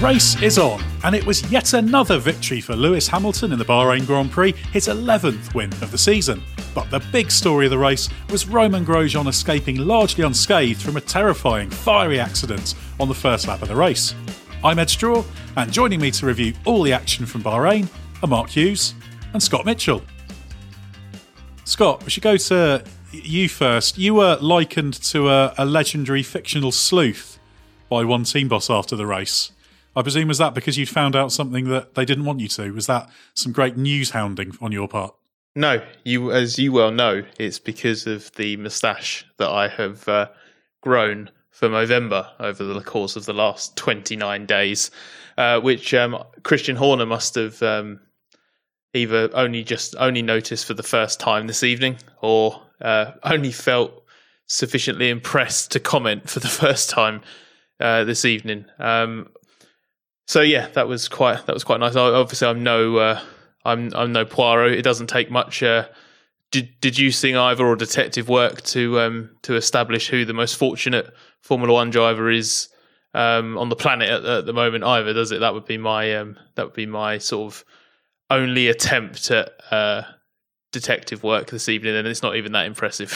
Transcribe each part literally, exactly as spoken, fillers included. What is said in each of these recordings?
race is on, and it was yet another victory for Lewis Hamilton in the Bahrain Grand Prix, his eleventh win of the season. But the big story of the race was Romain Grosjean escaping largely unscathed from a terrifying, fiery accident on the first lap of the race. I'm Ed Straw, and joining me to review all the action from Bahrain are Mark Hughes and Scott Mitchell. Scott, we should go to you first. You were likened to a, a legendary fictional sleuth by one team boss after the race. I presume, was that because you'd found out something that they didn't want you to? Was that some great news hounding on your part? No, you, as you well know, it's because of the moustache that I have uh, grown for Movember over the course of the last twenty-nine days, uh, which um, Christian Horner must have um, either only just only noticed for the first time this evening, or uh, only felt sufficiently impressed to comment for the first time uh, this evening. Um, so yeah, that was quite that was quite nice. Obviously, I'm no uh, I'm I'm no Poirot. It doesn't take much uh, de- deducing either or detective work to um, to establish who the most fortunate Formula One driver is um, on the planet at, at the moment either, does it? That would be my um, that would be my sort of only attempt at uh, detective work this evening, and it's not even that impressive.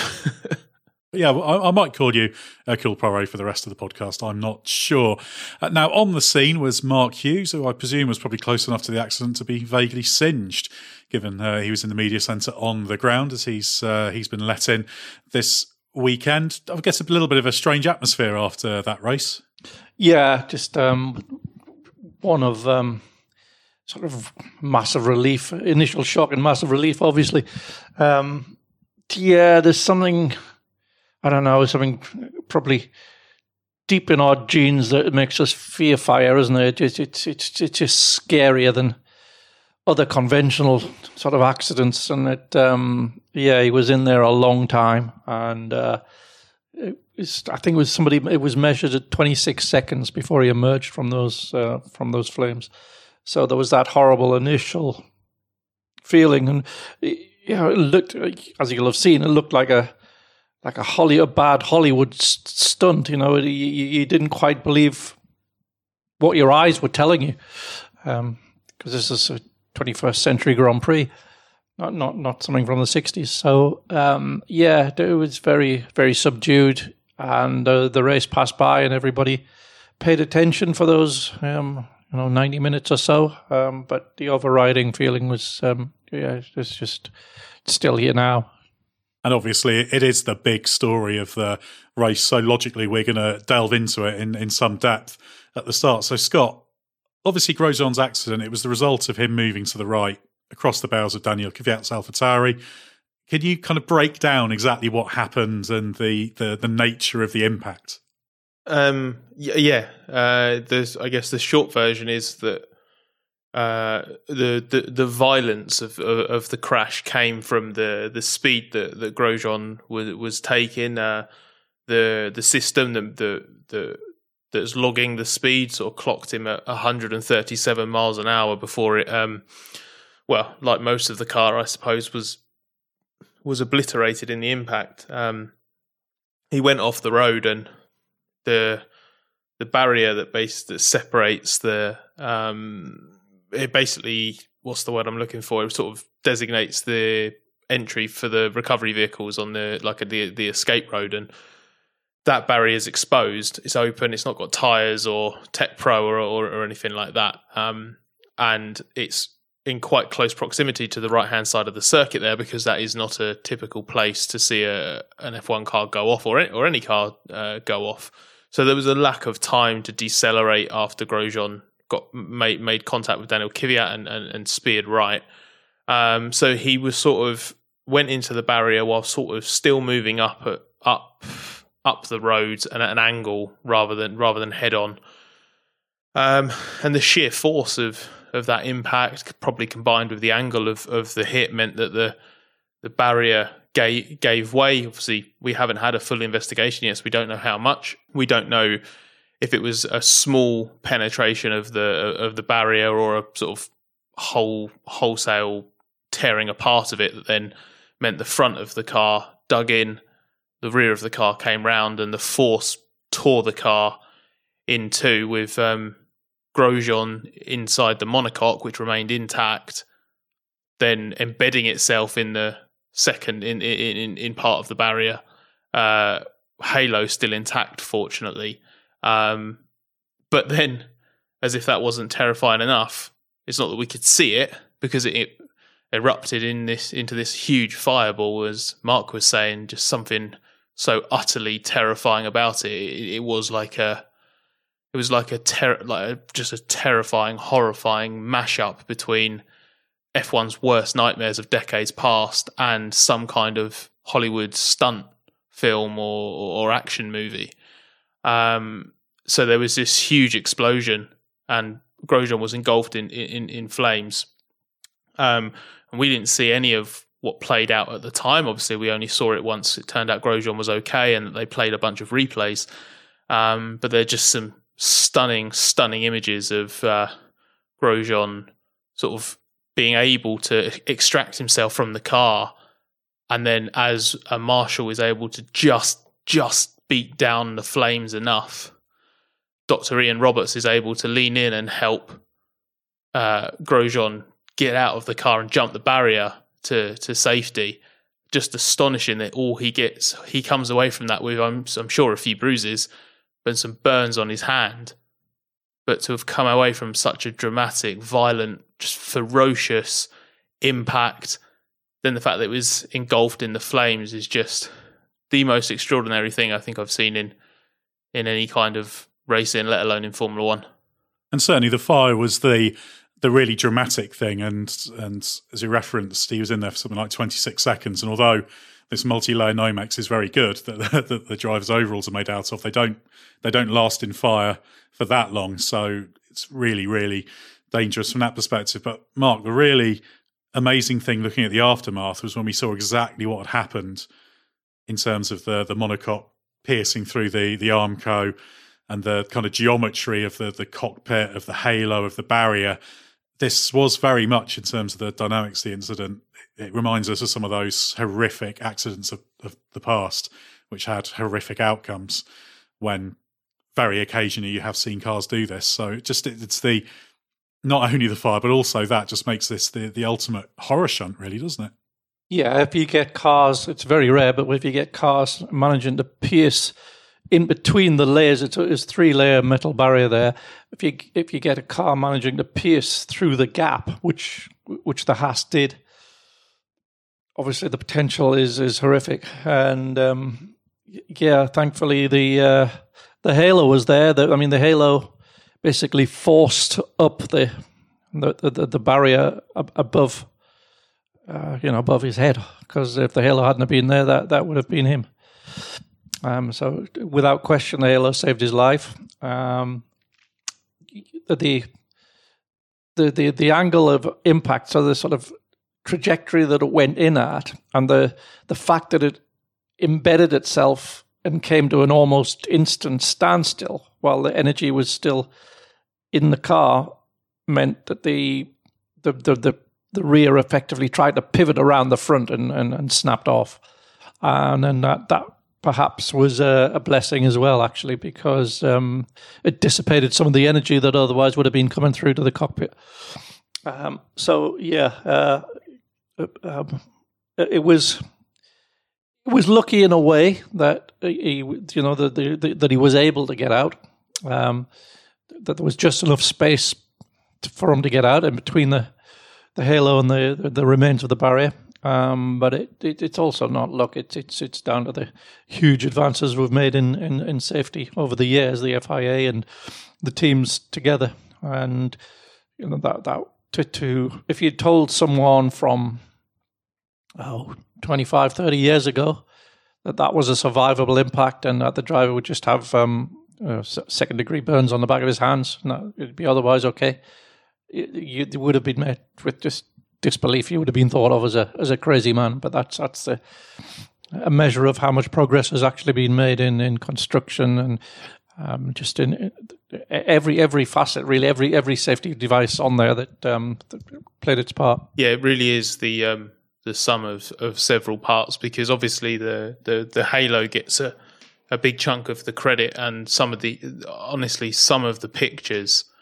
Yeah, well, I, I might call you Hercule Poirot for the rest of the podcast. I'm not sure. Uh, now, on the scene was Mark Hughes, who I presume was probably close enough to the accident to be vaguely singed, given uh, he was in the media centre on the ground as he's uh, he's been let in this weekend. I guess a little bit of a strange atmosphere after that race. Yeah, just um, one of um, sort of massive relief, initial shock and massive relief, obviously. Um, yeah, there's something, I don't know, something probably deep in our genes that makes us fear fire, isn't it? It's, it's, it's, it's just scarier than other conventional sort of accidents. And it, um, yeah, he was in there a long time. And uh, it was, I think it was somebody, it was measured at twenty-six seconds before he emerged from those uh, from those flames. So there was that horrible initial feeling. And, you know, it looked, as you'll have seen, it looked like a, like a Holly, a bad Hollywood stunt. You know, you, you didn't quite believe what your eyes were telling you, because um, this is a twenty-first century Grand Prix, not not not something from the sixties. So um, yeah, it was very very subdued, and uh, the race passed by, and everybody paid attention for those um, you know ninety minutes or so. Um, but the overriding feeling was um, yeah, it's just it's still here now. And obviously, it is the big story of the race. So logically, we're going to delve into it in, in some depth at the start. So, Scott, obviously, Grosjean's accident, it was the result of him moving to the right across the bows of Daniel Kvyat's AlphaTauri. Can you kind of break down exactly what happened and the, the, the nature of the impact? Um, yeah, uh, there's, I guess the short version is that uh, the, the the violence of, of of the crash came from the the speed that, that Grosjean was was taking. Uh, the the system the the, the that's logging the speed sort of clocked him at one hundred thirty-seven miles an hour before it. Um, well, like most of the car, I suppose, was was obliterated in the impact. Um, he went off the road, and the the barrier that base that separates the um, it basically, what's the word I'm looking for? It sort of designates the entry for the recovery vehicles on the like a, the the escape road, and that barrier is exposed. It's open. It's not got tyres or Tech Pro or, or or anything like that, um, and it's in quite close proximity to the right hand side of the circuit there, because that is not a typical place to see a an F one car go off, or any, or any car uh, go off. So there was a lack of time to decelerate after Grosjean got made made contact with Daniel Kvyat and, and, and speared right. Um, so he was sort of went into the barrier while sort of still moving up at, up up the road and at an angle rather than rather than head on. Um, and the sheer force of, of that impact, probably combined with the angle of, of the hit, meant that the the barrier gave, gave way. Obviously, we haven't had a full investigation yet, so we don't know how much. We don't know if it was a small penetration of the of the barrier or a sort of whole wholesale tearing apart of it that then meant the front of the car dug in, the rear of the car came round, and the force tore the car in two, with um, Grosjean inside the monocoque, which remained intact, then embedding itself in the second in in in part of the barrier. Uh, halo still intact, fortunately, um, but then, as if that wasn't terrifying enough, it's not that we could see it because it, it erupted in this into this huge fireball, as Mark was saying. Just something so utterly terrifying about it. It, it was like a, it was like a ter- like a, just a terrifying, horrifying mashup between F one's worst nightmares of decades past and some kind of Hollywood stunt film or, or action movie. Um, so there was this huge explosion, and Grosjean was engulfed in in, in flames. Um, and we didn't see any of what played out at the time. Obviously, we only saw it once it turned out Grosjean was okay, and they played a bunch of replays. Um, but they're just some stunning, stunning images of uh, Grosjean sort of being able to extract himself from the car, and then as a marshal is able to just just beat down the flames enough, Doctor Ian Roberts is able to lean in and help uh, Grosjean get out of the car and jump the barrier to to safety. Just astonishing that all he gets, he comes away from that with, I'm, I'm sure, a few bruises, but some burns on his hand. But to have come away from such a dramatic, violent, just ferocious impact, then the fact that it was engulfed in the flames is just the most extraordinary thing I think I've seen in in any kind of racing, let alone in Formula One. And certainly the fire was the the really dramatic thing, and and as you referenced, he was in there for something like twenty-six seconds, and although this multi-layer Nomex is very good that the, the driver's overalls are made out of, they don't they don't last in fire for that long, so it's really, really dangerous from that perspective. But Mark, the really amazing thing looking at the aftermath was when we saw exactly what had happened in terms of the the monocoque piercing through the the Armco and the kind of geometry of the the cockpit, of the halo, of the barrier. This was very much, in terms of the dynamics of the incident, it reminds us of some of those horrific accidents of, of the past, which had horrific outcomes, when very occasionally you have seen cars do this. So it just it, it's the not only the fire, but also that just makes this the, the ultimate horror shunt, really, doesn't it? Yeah, if you get cars, it's very rare, but if you get cars managing to pierce in between the layers, it's a three-layer metal barrier there. If you if you get a car managing to pierce through the gap, which which the Haas did, obviously the potential is is horrific. And um, yeah, thankfully the uh, the halo was there. The, I mean, the halo basically forced up the the the, the barrier ab- above, uh, you know, above his head. Because if the halo hadn't have been there, that that would have been him. Um, so without question, the halo saved his life. Um, the, the the the angle of impact, so the sort of trajectory that it went in at, and the the fact that it embedded itself and came to an almost instant standstill while the energy was still in the car, meant that the the the the, the rear effectively tried to pivot around the front and and, and snapped off, and then that that. perhaps was a, a blessing as well, actually, because um, it dissipated some of the energy that otherwise would have been coming through to the cockpit. Um, so, yeah, uh, um, it was it was lucky in a way that he, you know, the, the, the, that he was able to get out. Um, that there was just enough space to, for him to get out in between the the halo and the the, the remains of the barrier. Um, but it, it, it's also not luck. It's it's it's down to the huge advances we've made in, in, in safety over the years, the F I A and the teams together. And you know that that to, to if you told someone from oh twenty-five, thirty years ago that that was a survivable impact and that the driver would just have um, uh, second degree burns on the back of his hands, no, it'd be otherwise okay, you, you would have been met with just disbelief. You would have been thought of as a as a crazy man. But that's that's the, a measure of how much progress has actually been made in, in construction and um, just in every every facet, really, every every safety device on there that, um, that played its part. Yeah, it really is the um, the sum of, of several parts, because obviously the, the, the halo gets a, a big chunk of the credit, and some of the honestly some of the pictures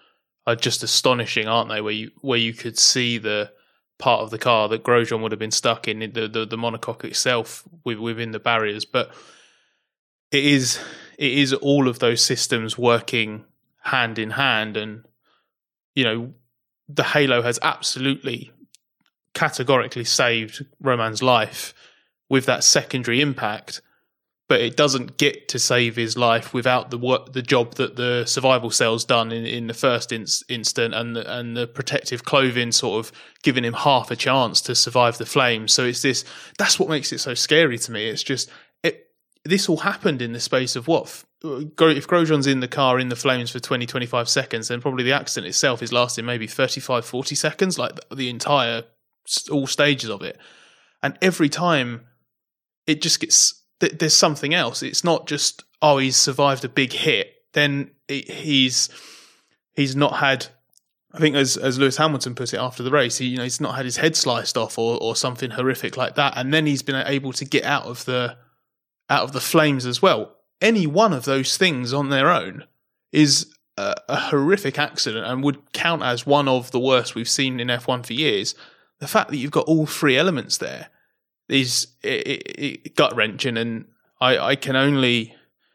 are just astonishing, aren't they? Where you where you could see the part of the car that Grosjean would have been stuck in, the the, the monocoque itself within the barriers. But it is it is all of those systems working hand in hand, and you know the halo has absolutely categorically saved Romain's life with that secondary impact, but it doesn't get to save his life without the work, the job that the survival cell's done in, in the first inst- instant, and the, and the protective clothing sort of giving him half a chance to survive the flames. So it's this. That's what makes it so scary to me. It's just it. This all happened in the space of what? If Grosjean's in the car in the flames for twenty, twenty-five seconds, then probably the accident itself is lasting maybe thirty-five, forty seconds, like the, the entire all stages of it. And every time it just gets. There's something else. It's not just, oh, he's survived a big hit. Then he's he's not had, I think as as Lewis Hamilton put it after the race, he you know he's not had his head sliced off or or something horrific like that. And then he's been able to get out of the out of the flames as well. Any one of those things on their own is a, a horrific accident and would count as one of the worst we've seen in F one for years. The fact that you've got all three elements there is it, it, it gut wrenching, and I, I can only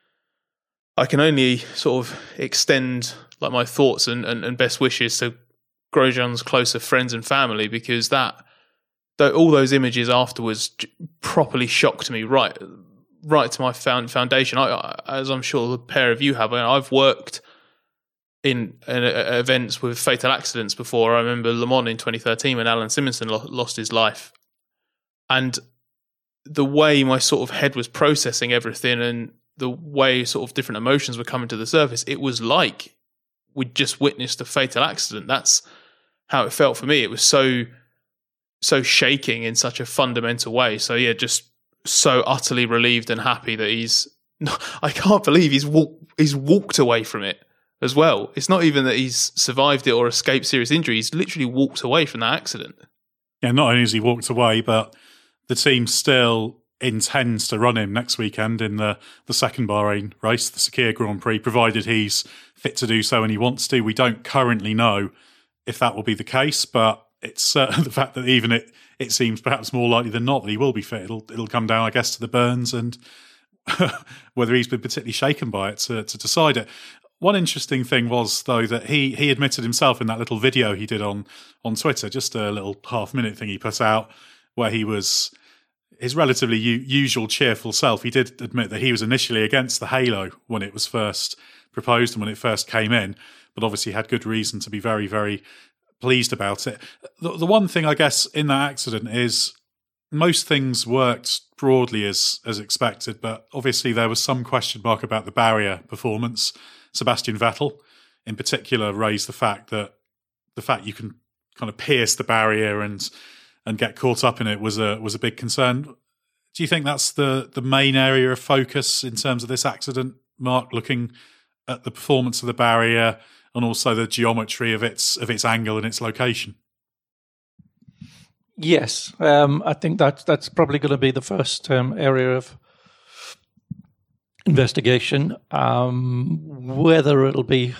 I can only sort of extend like my thoughts and, and, and best wishes to Grosjean's closer friends and family, because that though all those images afterwards properly shocked me right right to my found foundation. I, I, as I'm sure the pair of you have, I've worked in, in uh, events with fatal accidents before. I remember Le Mans in twenty thirteen when Alan Simonson lo- lost his life. And the way my sort of head was processing everything and the way sort of different emotions were coming to the surface, it was like we'd just witnessed a fatal accident. That's how it felt for me. It was so, so shaking in such a fundamental way. So yeah, just so utterly relieved and happy that he's, I can't believe he's walk, he's walked away from it as well. It's not even that he's survived it or escaped serious injury. He's literally walked away from that accident. Yeah, not only has he walked away, but the team still intends to run him next weekend in the, the second Bahrain race, the Sakhir Grand Prix, provided he's fit to do so and he wants to. We don't currently know if that will be the case, but it's uh, the fact that even it it seems perhaps more likely than not that he will be fit. It'll it'll come down, I guess, to the burns and whether he's been particularly shaken by it to, to decide it. One interesting thing was, though, that he he admitted himself in that little video he did on, on Twitter, just a little half-minute thing he put out, where he was his relatively u- usual cheerful self. He did admit that he was initially against the halo when it was first proposed and when it first came in, but obviously had good reason to be very, very pleased about it. The, the one thing, I guess, in that accident is most things worked broadly as as expected, but obviously there was some question mark about the barrier performance. Sebastian Vettel, in particular, raised the fact that the fact you can kind of pierce the barrier and and get caught up in it was a was a big concern. Do you think that's the the main area of focus in terms of this accident, Mark, looking at the performance of the barrier and also the geometry of its of its angle and its location? Yes, um, I think that that's probably going to be the first um, area of investigation. Um, whether it'll be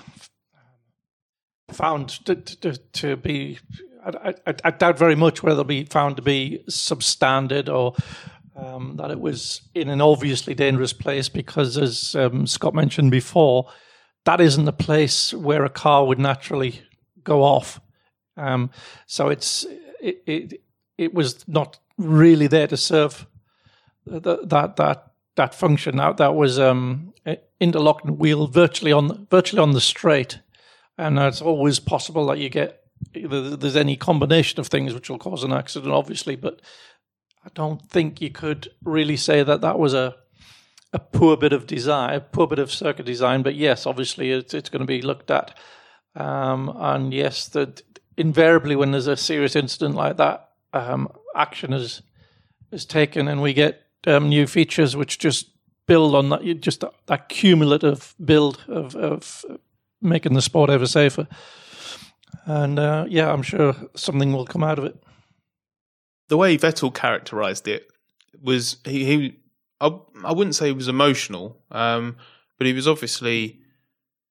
found to, to, to be, I, I, I doubt very much whether it'll be found to be substandard or um, that it was in an obviously dangerous place, because as um, Scott mentioned before, that isn't the place where a car would naturally go off. Um, so it's it, it it was not really there to serve the, that that that function. That that was um, interlocking wheel virtually on virtually on the straight, and it's always possible that you get there's any combination of things which will cause an accident, obviously. But I don't think you could really say that that was a a poor bit of design, a poor bit of circuit design. But yes, obviously it's it's going to be looked at, um, and yes, that invariably when there's a serious incident like that, um, action is is taken, and we get um, new features which just build on that. You just that, that cumulative build of, of making the sport ever safer. And uh, yeah, I'm sure something will come out of it. The way Vettel characterized it was he. he I, I wouldn't say he was emotional, um, but he was obviously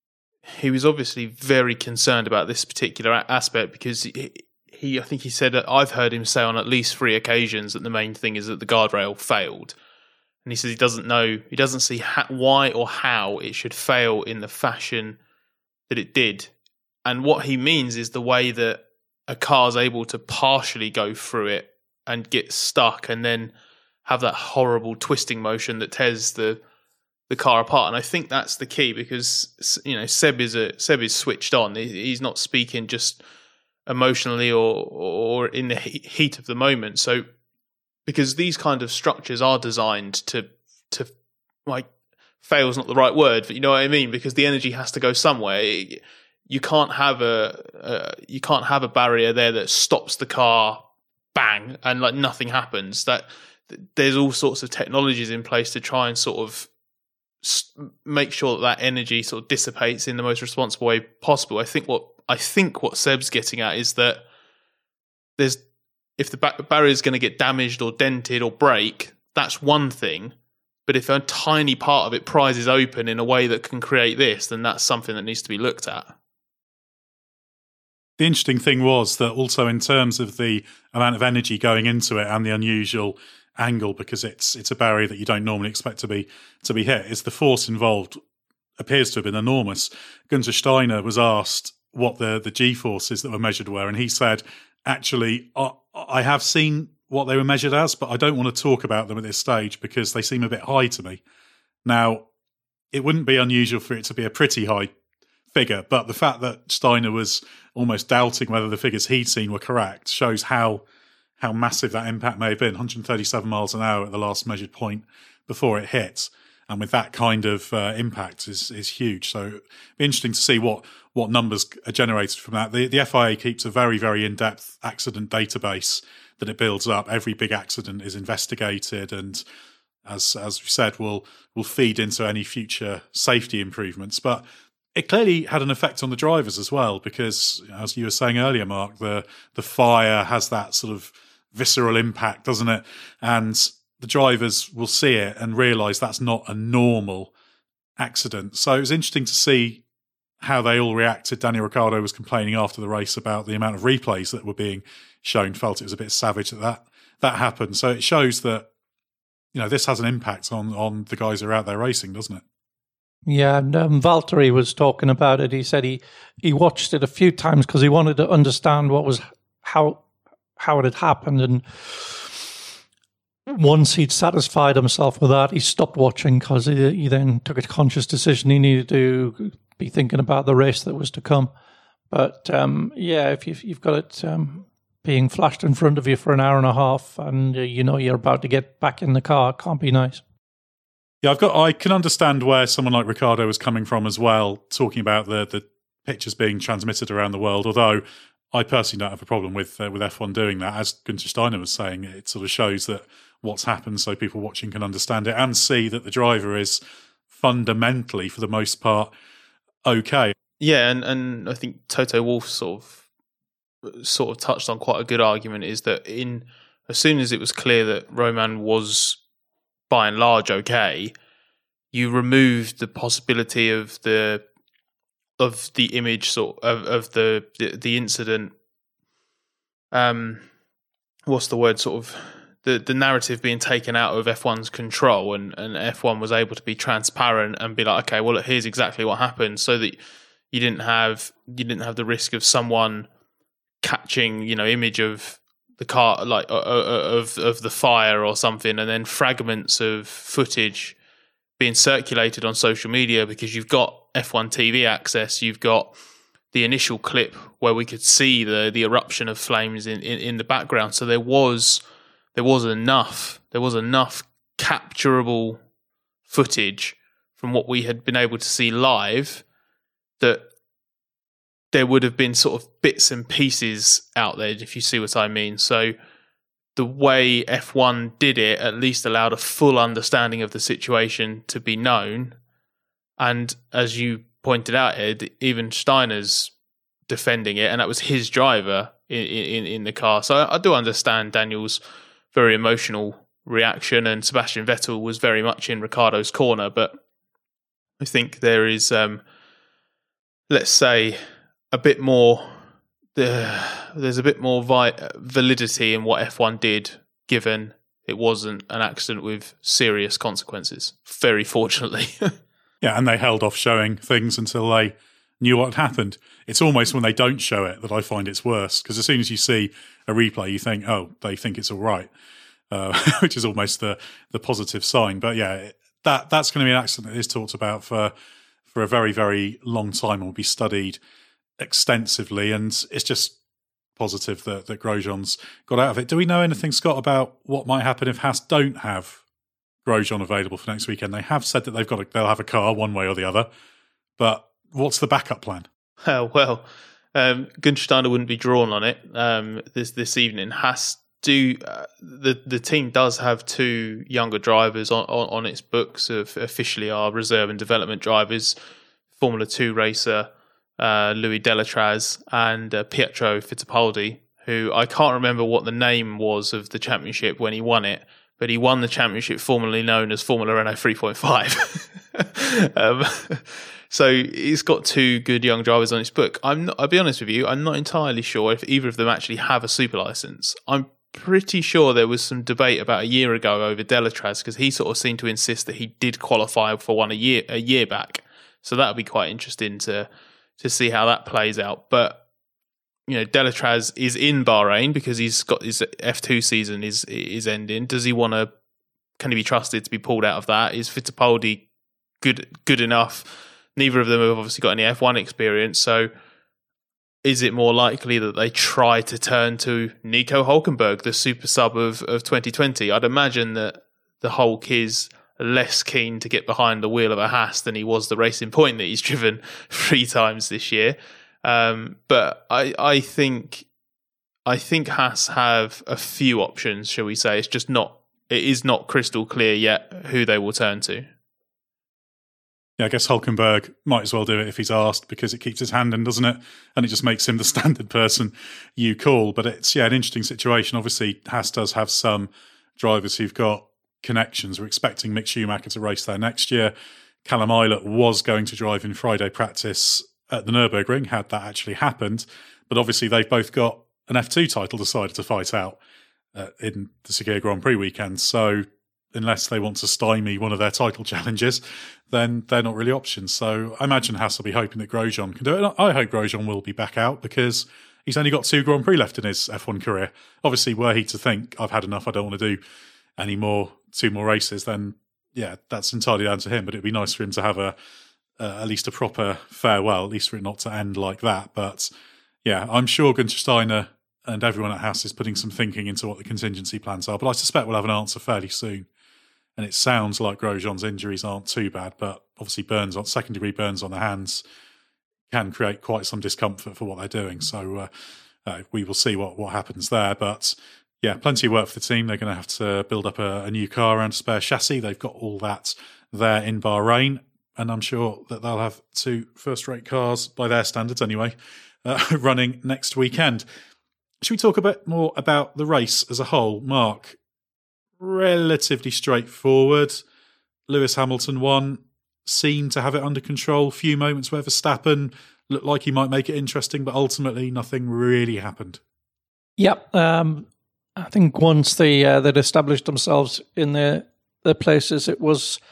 he was obviously very concerned about this particular a- aspect because he, he, I think he said, I've heard him say on at least three occasions that the main thing is that the guardrail failed. And he says he doesn't know, he doesn't see ha- why or how it should fail in the fashion that it did. And what he means is the way that a car's able to partially go through it and get stuck and then have that horrible twisting motion that tears the the car apart. And I think that's the key because, you know, Seb is a Seb is switched on. He's not speaking just emotionally or or in the heat of the moment. So because these kind of structures are designed to to like fail is not the right word, but you know what I mean, because the energy has to go somewhere. You can't have a, a you can't have a barrier there that stops the car, bang, and like nothing happens. That there's all sorts of technologies in place to try and sort of make sure that that energy sort of dissipates in the most responsible way possible. I think what I think what Seb's getting at is that there's if the ba- barrier is going to get damaged or dented or break, that's one thing. But if a tiny part of it prizes open in a way that can create this, then that's something that needs to be looked at. The interesting thing was that also in terms of the amount of energy going into it and the unusual angle, because it's it's a barrier that you don't normally expect to be to be hit, is the force involved appears to have been enormous. Gunther Steiner was asked what the, the G-forces that were measured were, and he said, actually, I, I have seen what they were measured as, but I don't want to talk about them at this stage because they seem a bit high to me. Now, it wouldn't be unusual for it to be a pretty high figure, but the fact that Steiner was almost doubting whether the figures he'd seen were correct shows how how massive that impact may have been. one hundred thirty-seven miles an hour at the last measured point before it hit, and with that kind of uh, impact is is huge. So it'd be interesting to see what what numbers are generated from that. The, the F I A keeps a very, very in-depth accident database that it builds up. Every big accident is investigated, and as as we said, will will feed into any future safety improvements. But it clearly had an effect on the drivers as well, because as you were saying earlier, Mark, the the fire has that sort of visceral impact, doesn't it? And the drivers will see it and realise that's not a normal accident. So it was interesting to see how they all reacted. Daniel Ricciardo was complaining after the race about the amount of replays that were being shown, felt it was a bit savage that that, that happened. So it shows that, you know, this has an impact on, on the guys who are out there racing, doesn't it? Yeah, and um, Valtteri was talking about it. He said he, he watched it a few times because he wanted to understand what was how how it had happened. And once he'd satisfied himself with that, he stopped watching because he, he then took a conscious decision he needed to be thinking about the race that was to come. But um, yeah, if you've, you've got it um, being flashed in front of you for an hour and a half, and uh, you know you're about to get back in the car, it can't be nice. Yeah, I've got. I can understand where someone like Ricciardo was coming from as well, talking about the the pictures being transmitted around the world. Although I personally don't have a problem with uh, with F one doing that. As Gunther Steiner was saying, it sort of shows that what's happened, so people watching can understand it and see that the driver is fundamentally, for the most part, okay. Yeah, and, and I think Toto Wolff sort of sort of touched on quite a good argument, is that in as soon as it was clear that Romain was by and large okay, you removed the possibility of the of the image sort of, of the, the the incident. Um, what's the word? Sort of the the narrative being taken out of F one's control, and, and F one was able to be transparent and be like, okay, well, look, here's exactly what happened, so that you didn't have you didn't have the risk of someone catching, you know, image of the car, like uh, of of the fire or something, and then fragments of footage being circulated on social media, because you've got F one T V access, you've got the initial clip where we could see the the eruption of flames in, in, in the background. So there was there was enough there was enough capturable footage from what we had been able to see live that there would have been sort of bits and pieces out there, if you see what I mean. So the way F one did it at least allowed a full understanding of the situation to be known. And as you pointed out, Ed, even Steiner's defending it, and that was his driver in, in, in the car. So I, I do understand Daniel's very emotional reaction, and Sebastian Vettel was very much in Ricciardo's corner. But I think there is... Um, let's say, a bit more. Uh, there's a bit more vi- validity in what F one did, given it wasn't an accident with serious consequences. Very fortunately. Yeah, and they held off showing things until they knew what had happened. It's almost when they don't show it that I find it's worse, because as soon as you see a replay, you think, oh, they think it's all right, uh, which is almost the the positive sign. But yeah, that that's going to be an accident that is talked about for for a very, very long time and will be studied extensively, and it's just positive that, that Grosjean's got out of it. Do we know anything, Scott, about what might happen if Haas don't have Grosjean available for next weekend? They have said that they've got a, they'll have a car one way or the other, but what's the backup plan? Oh, well, um, Günther Steiner wouldn't be drawn on it um, this this evening. Haas do uh, the the team does have two younger drivers on, on, on its books of officially are reserve and development drivers, Formula Two racer uh, Louis Delatraz and uh, Pietro Fittipaldi, who I can't remember what the name was of the championship when he won it, but he won the championship formerly known as Formula Renault three point five. um, so he's got two good young drivers on his book. I'm not, I'll be honest with you, I'm not entirely sure if either of them actually have a super license. I'm pretty sure there was some debate about a year ago over Delatraz, because he sort of seemed to insist that he did qualify for one a year a year back. So that'll be quite interesting to to see how that plays out. But you know, Delatraz is in Bahrain because he's got his F two season is is ending. Does he want to? Can he be trusted to be pulled out of that? Is Fittipaldi good good enough? Neither of them have obviously got any F one experience. So, is it more likely that they try to turn to Nico Hülkenberg, the super sub of of twenty twenty? I'd imagine that the Hulk is less keen to get behind the wheel of a Haas than he was the Racing Point that he's driven three times this year. Um, but I, I think, I think Haas have a few options, shall we say? It's just not, it is not crystal clear yet who they will turn to. Yeah, I guess Hülkenberg might as well do it if he's asked, because it keeps his hand in, doesn't it? And it just makes him the standard person you call. But it's, yeah, an interesting situation. Obviously, Haas does have some drivers who've got connections. We're expecting Mick Schumacher to race there next year. Callum Ilott was going to drive in Friday practice at the Nürburgring, had that actually happened. But obviously they've both got an F two title decided to fight out uh, in the Sakhir Grand Prix weekend. So unless they want to stymie one of their title challenges, then they're not really options. So I imagine Haas will be hoping that Grosjean can do it. And I hope Grosjean will be back out, because he's only got two Grand Prix left in his F one career. Obviously, were he to think, I've had enough, I don't want to do any more, two more races, then yeah, that's entirely down to him. But it'd be nice for him to have a uh, at least a proper farewell, at least for it not to end like that. But yeah, I'm sure Günther Steiner and everyone at Haas is putting some thinking into what the contingency plans are. But I suspect we'll have an answer fairly soon. And it sounds like Grosjean's injuries aren't too bad, but obviously burns on second degree burns on the hands can create quite some discomfort for what they're doing. So uh, uh, we will see what, what happens there. But yeah, plenty of work for the team. They're going to have to build up a, a new car and a spare chassis. They've got all that there in Bahrain, and I'm sure that they'll have two first-rate cars, by their standards anyway, uh, running next weekend. Should we talk a bit more about the race as a whole? Mark, relatively straightforward. Lewis Hamilton won, seemed to have it under control. Few moments where Verstappen looked like he might make it interesting, but ultimately nothing really happened. Yep. Um, I think once they uh, they'd established themselves in their their places, it was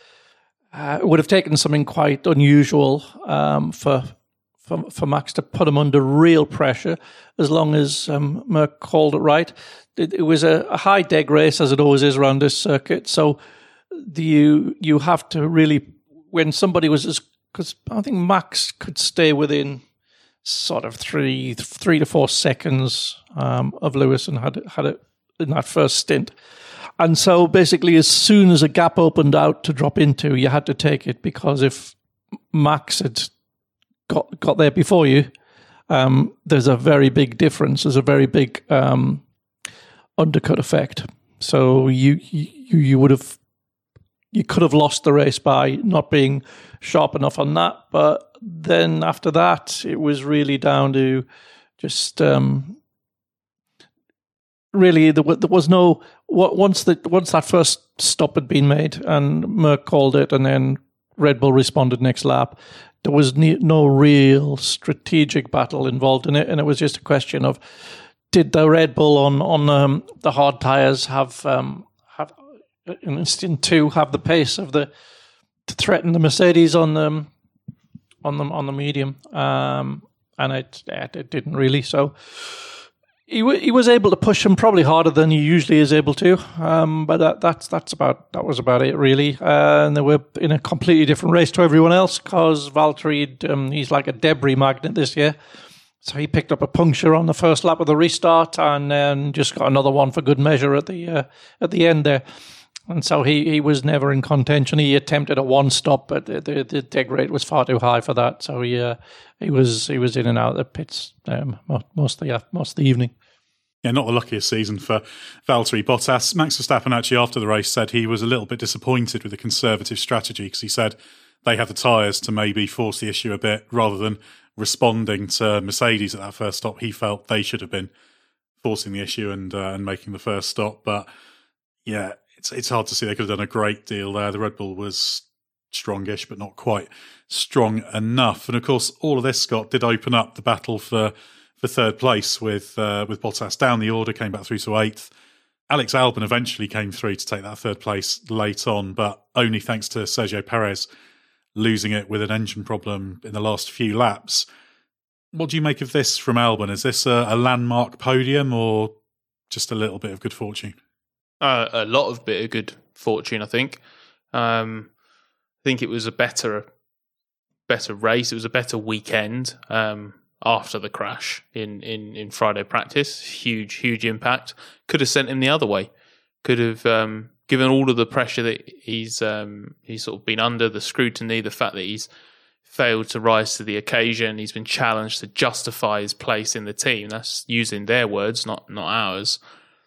uh, it would have taken something quite unusual um, for, for for Max to put him under real pressure. As long as um, Merck called it right, it, it was a, a high deg race, as it always is around this circuit. So the, you you have to really, when somebody was as, because I think Max could stay within sort of three three to four seconds um, of Lewis and had had it in that first stint. And so basically as soon as a gap opened out to drop into, you had to take it, because if Max had got got there before you, um, there's a very big difference. There's a very big um, undercut effect. So you you you would have you could have lost the race by not being sharp enough on that. But then after that, it was really down to just um, really there, there was no once that once that first stop had been made and Merck called it, and then Red Bull responded next lap. There was ne- no real strategic battle involved in it, and it was just a question of, did the Red Bull on on um, the hard tyres have um, have in instant two have the pace of the to threaten the Mercedes on the on the on the medium, um, and it it didn't really. So he w- he was able to push him probably harder than he usually is able to, um, but that that's that's about that was about it really. Uh, and they were in a completely different race to everyone else because Valtteri um, he's like a debris magnet this year. So he picked up a puncture on the first lap of the restart, and then just got another one for good measure at the uh, at the end there. And so he, he was never in contention. He attempted a one stop, but the, the, the deg rate was far too high for that. So he uh, he was he was in and out of the pits um, most of the most of the evening. Yeah, not the luckiest season for Valtteri Bottas. Max Verstappen actually after the race said he was a little bit disappointed with the conservative strategy because he said they had the tyres to maybe force the issue a bit rather than responding to Mercedes at that first stop. He felt they should have been forcing the issue and uh, and making the first stop. But yeah, it's it's hard to see. They could have done a great deal there. The Red Bull was strongish, but not quite strong enough. And of course, all of this, Scott, did open up the battle for for third place with uh, with Bottas down the order, came back through to eighth. Alex Albon eventually came through to take that third place late on, but only thanks to Sergio Perez losing it with an engine problem in the last few laps. What do you make of this from Albon? Is this a, a landmark podium or just a little bit of good fortune? Uh, a lot of bit of good fortune, I think. Um, I think it was a better, better race. It was a better weekend um, after the crash in, in, in Friday practice. Huge, huge impact. Could have sent him the other way. Could have um, given all of the pressure that he's um, he's sort of been under, the scrutiny, the fact that he's failed to rise to the occasion. He's been challenged to justify his place in the team. That's using their words, not not ours.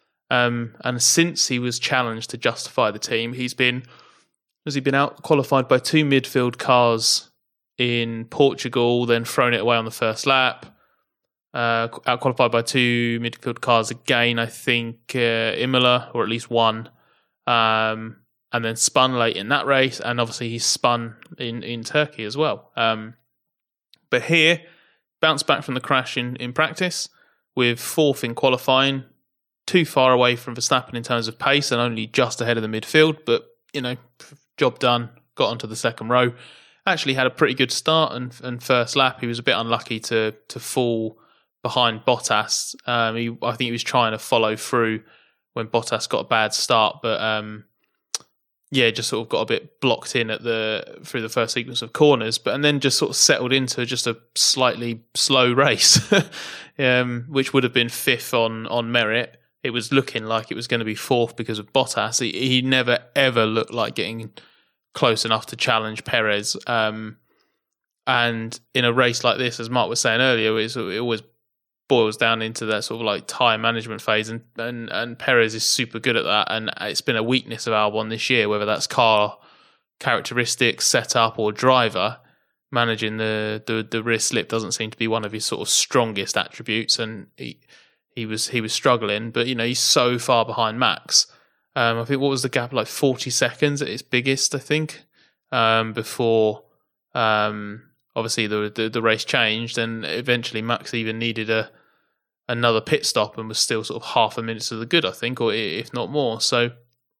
Um, and since he was challenged to justify the team, he's been has he been out qualified by two midfield cars in Portugal, then thrown it away on the first lap. Uh, out qualified by two midfield cars again, I think uh, Imola, or at least one, um, and then spun late in that race, and obviously he spun in, in Turkey as well. Um, but here, bounced back from the crash in, in practice with fourth in qualifying. Too far away from Verstappen in terms of pace and only just ahead of the midfield, but, you know, job done, got onto the second row. Actually had a pretty good start and, and first lap. He was a bit unlucky to to fall behind Bottas. Um, he, I think he was trying to follow through when Bottas got a bad start, but um, yeah, just sort of got a bit blocked in at the through the first sequence of corners, but and then just sort of settled into just a slightly slow race, um, which would have been fifth on on merit. It was looking like it was going to be fourth because of Bottas. He, he never, ever looked like getting close enough to challenge Perez. Um, and in a race like this, as Mark was saying earlier, it always boils down into that sort of like tyre management phase. And, and, and Perez is super good at that. And it's been a weakness of Albon this year, whether that's car characteristics, setup, or driver. Managing the, the, the rear slip doesn't seem to be one of his sort of strongest attributes. And he... He was he was struggling, but you know he's so far behind Max. Um, I think what was the gap, like forty seconds at its biggest, I think, um, before um, obviously the, the the race changed, and eventually Max even needed a another pit stop and was still sort of half a minute to the good, I think, or if not more. So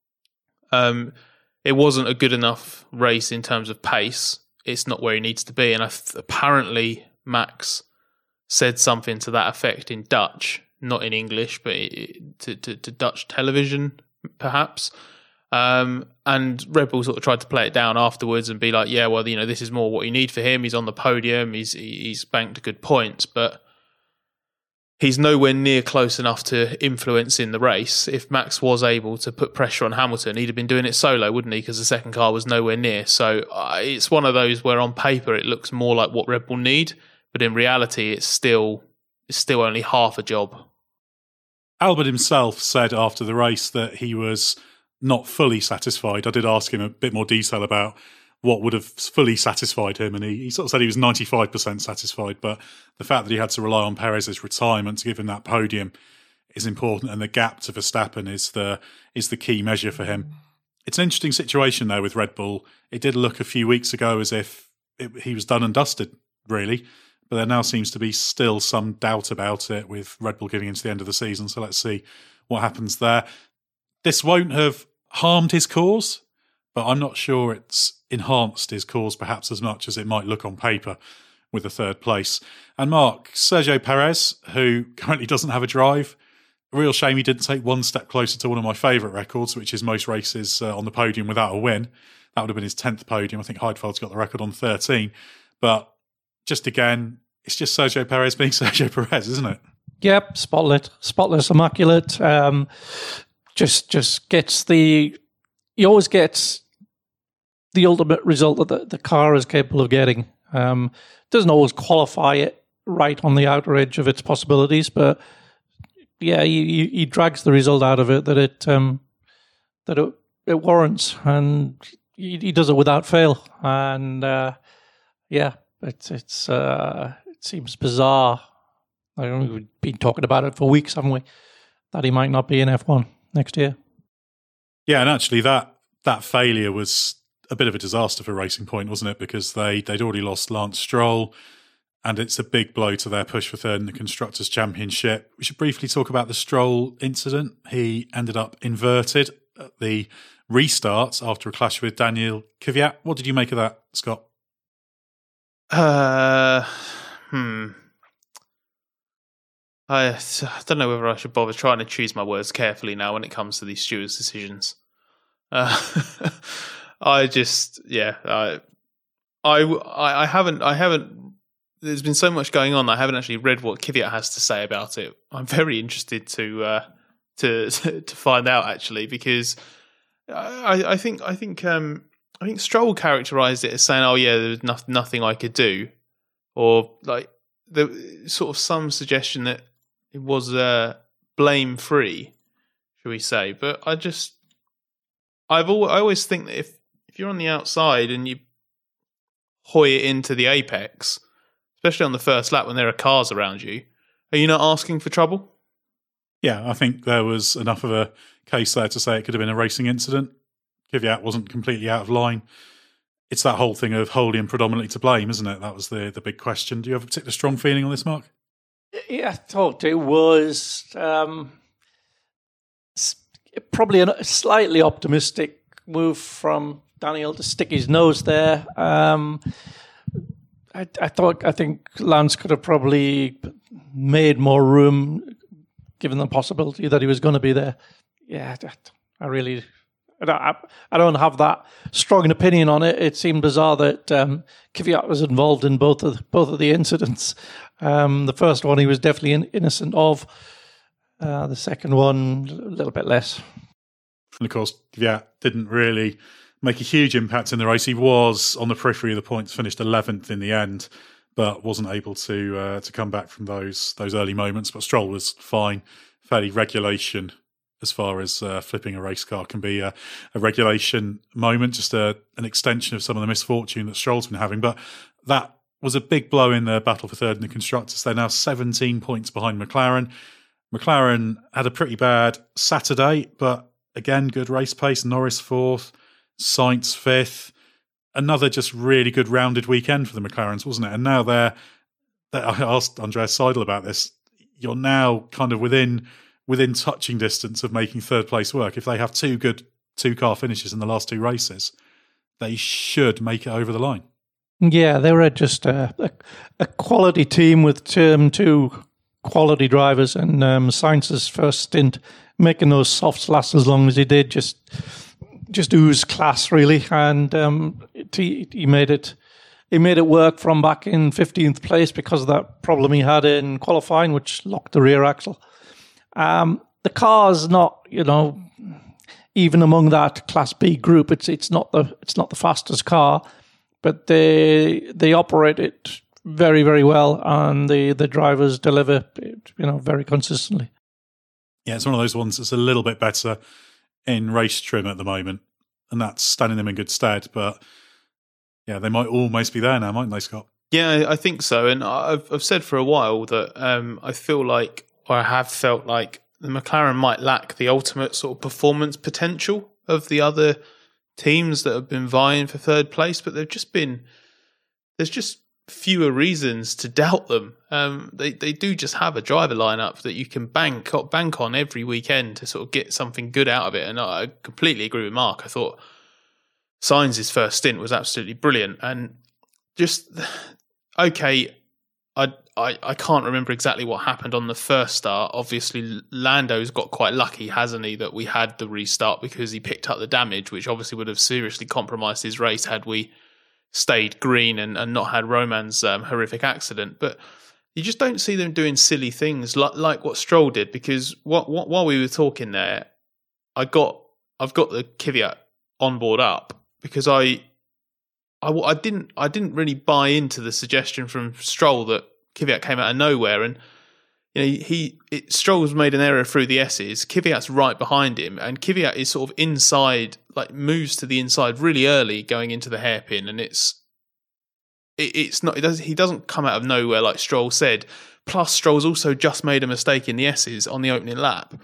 um, it wasn't a good enough race in terms of pace. It's not where he needs to be, and I th- apparently Max said something to that effect in Dutch. Not in English, but to, to, to Dutch television, perhaps. Um, and Red Bull sort of tried to play it down afterwards and be like, yeah, well, you know, this is more what you need for him. He's on the podium. He's he's banked good points, but he's nowhere near close enough to influence in the race. If Max was able to put pressure on Hamilton, he'd have been doing it solo, wouldn't he? Because the second car was nowhere near. So uh, it's one of those where on paper it looks more like what Red Bull need, but in reality it's still it's still only half a job. Albon himself said after the race that he was not fully satisfied. I did ask him a bit more detail about what would have fully satisfied him, and he, he sort of said he was ninety-five percent satisfied, but the fact that he had to rely on Perez's retirement to give him that podium is important, and the gap to Verstappen is the is the key measure for him. it's an interesting situation there with Red Bull. It did look a few weeks ago as if it, he was done and dusted, really. But there now seems to be still some doubt about it with Red Bull getting into the end of the season. So let's see what happens there. This won't have harmed his cause, but I'm not sure it's enhanced his cause perhaps as much as it might look on paper with the third place. And Mark, Sergio Perez, who currently doesn't have a drive, a real shame he didn't take one step closer to one of my favourite records, which is most races uh, on the podium without a win. That would have been his tenth podium. I think Heidfeld's got the record on thirteen. But just again, it's just Sergio Perez being Sergio Perez, isn't it? Yep, spotless, spotless, immaculate. Um, just, just gets the. He always gets the ultimate result that the, the car is capable of getting. Um, doesn't always qualify it right on the outer edge of its possibilities, but yeah, he, he drags the result out of it that it um, that it, it warrants, and he, he does it without fail. And uh, yeah, it's it's uh, it seems bizarre. I don't know, we've been talking about it for weeks, haven't we? That he might not be in F one next year. Yeah, and actually that that failure was a bit of a disaster for Racing Point, wasn't it? Because they, they'd already lost Lance Stroll, and it's a big blow to their push for third in the Constructors' Championship. We should briefly talk about the Stroll incident. He ended up inverted at the restart after a clash with Daniel Kvyat. What did you make of that, Scott? Uh, hmm. I, I don't know whether I should bother trying to choose my words carefully now when it comes to these stewards' decisions. Uh, I just, yeah, I, I, I haven't, I haven't. There's been so much going on. I haven't actually read what Kvyat has to say about it. I'm very interested to, uh, to, to find out actually, because I, I think, I think, um, I think Stroll characterised it as saying, "Oh yeah, there was no, nothing I could do," or like the sort of some suggestion that it was uh, blame free, shall we say? But I just, I've al- I always think that if if you're on the outside and you hoy it into the apex, especially on the first lap when there are cars around you, are you not asking for trouble? Yeah, I think there was enough of a case there to say it could have been a racing incident. Kvyat wasn't completely out of line. It's that whole thing of wholly and predominantly to blame, isn't it? That was the, the big question. Do you have a particular strong feeling on this, Mark? Yeah, I thought it was um, probably a slightly optimistic move from Daniel to stick his nose there. Um, I, I thought, I think Lance could have probably made more room, given the possibility that he was going to be there. Yeah, I really, I don't, I don't have that strong an opinion on it. It seemed bizarre that um, Kvyat was involved in both of both of the incidents. Um, the first one he was definitely in, innocent of. Uh, the second one, a little bit less. And of course, Kvyat didn't really make a huge impact in the race. He was on the periphery of the points, finished eleventh in the end, but wasn't able to uh, to come back from those those early moments. But Stroll was fine, fairly regulation as far as uh, flipping a race car can be a, a regulation moment, just a, an extension of some of the misfortune that Stroll's been having. But that was a big blow in the battle for third in the Constructors. They're now seventeen points behind McLaren. McLaren had a pretty bad Saturday, but again, good race pace. Norris fourth, Sainz fifth. Another just really good rounded weekend for the McLarens, wasn't it? And now they're, they're I asked Andreas Seidel about this. You're now kind of within within touching distance of making third place work. If they have two good two-car finishes in the last two races, they should make it over the line. Yeah, they were just a, a, a quality team with um, two quality drivers, and um, Sainz's first stint making those softs last as long as he did just just ooze class, really, and um, it, he, he made it he made it work from back in fifteenth place because of that problem he had in qualifying, which locked the rear axle. Um, the car's not, you know, even among that Class B group, it's it's not the it's not the fastest car, but they they operate it very, very well, and the, the drivers deliver it, you know, very consistently. Yeah, it's one of those ones that's a little bit better in race trim at the moment, and that's standing them in good stead. But yeah, they might almost be there now, mightn't they, Scott? Yeah, I think so. And I've I've said for a while that um, I feel like, or I have felt like, the McLaren might lack the ultimate sort of performance potential of the other teams that have been vying for third place, but they've just been, there's just fewer reasons to doubt them. Um, they they do just have a driver lineup that you can bank bank on every weekend to sort of get something good out of it. And I completely agree with Mark. I thought Sainz's first stint was absolutely brilliant, and just okay. I I I can't remember exactly what happened on the first start. Obviously, Lando's got quite lucky, hasn't he, that we had the restart because he picked up the damage, which obviously would have seriously compromised his race had we stayed green and, and not had Roman's um, horrific accident. But you just don't see them doing silly things like like what Stroll did, because what, what, while we were talking there, I got I've got the Kvyat onboard up because I, I I didn't I didn't really buy into the suggestion from Stroll that Kvyat came out of nowhere, and you know he it, Stroll's made an error through the S's. Kvyat's right behind him, and Kvyat is sort of inside, like moves to the inside really early going into the hairpin, and it's it, it's not it does he doesn't come out of nowhere like Stroll said. Plus, Stroll's also just made a mistake in the S's on the opening lap,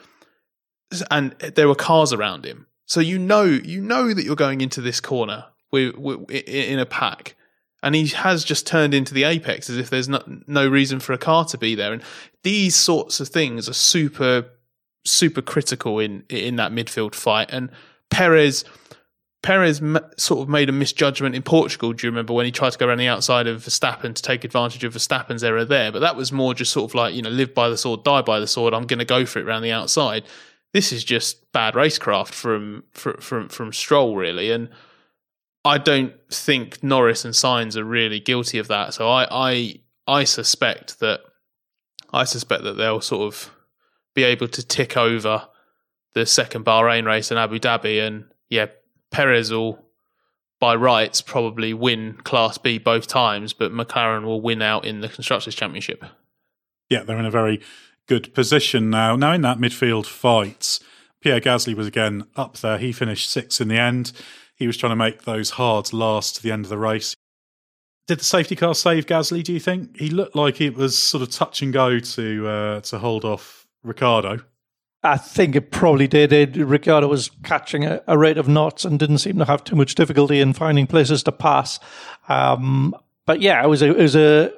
and there were cars around him, so you know you know that you're going into this corner with, with in a pack. And he has just turned into the apex as if there's no, no reason for a car to be there. And these sorts of things are super, super critical in in that midfield fight. And Perez, Perez sort of made a misjudgment in Portugal. Do you remember when he tried to go around the outside of Verstappen to take advantage of Verstappen's error there? But that was more just sort of like, you know, live by the sword, die by the sword. I'm going to go for it around the outside. This is just bad racecraft from from from, from Stroll, really. And I don't think Norris and Sainz are really guilty of that. So I, I, I suspect that I suspect that they'll sort of be able to tick over the second Bahrain race in Abu Dhabi, and yeah, Perez will, by rights, probably win Class B both times, but McLaren will win out in the Constructors' Championship. Yeah, they're in a very good position now. Now in that midfield fight, Pierre Gasly was again up there. He finished sixth in the end. He was trying to make those hards last to the end of the race. Did the safety car save Gasly, do you think? He looked like it was sort of touch and go to uh, to hold off Ricciardo. I think it probably did. It, Ricciardo was catching a, a rate of knots and didn't seem to have too much difficulty in finding places to pass. Um, but yeah, it was a, it was a.